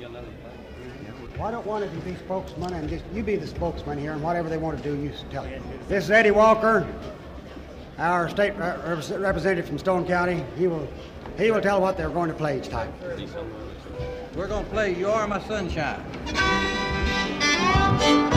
Why don't one of you be spokesman and just you be the spokesman here, and whatever they want to do, you tell them. This is Eddie Walker, our state representative from Stone County. He will tell what they're going to play each time. We're going to play "You Are My Sunshine."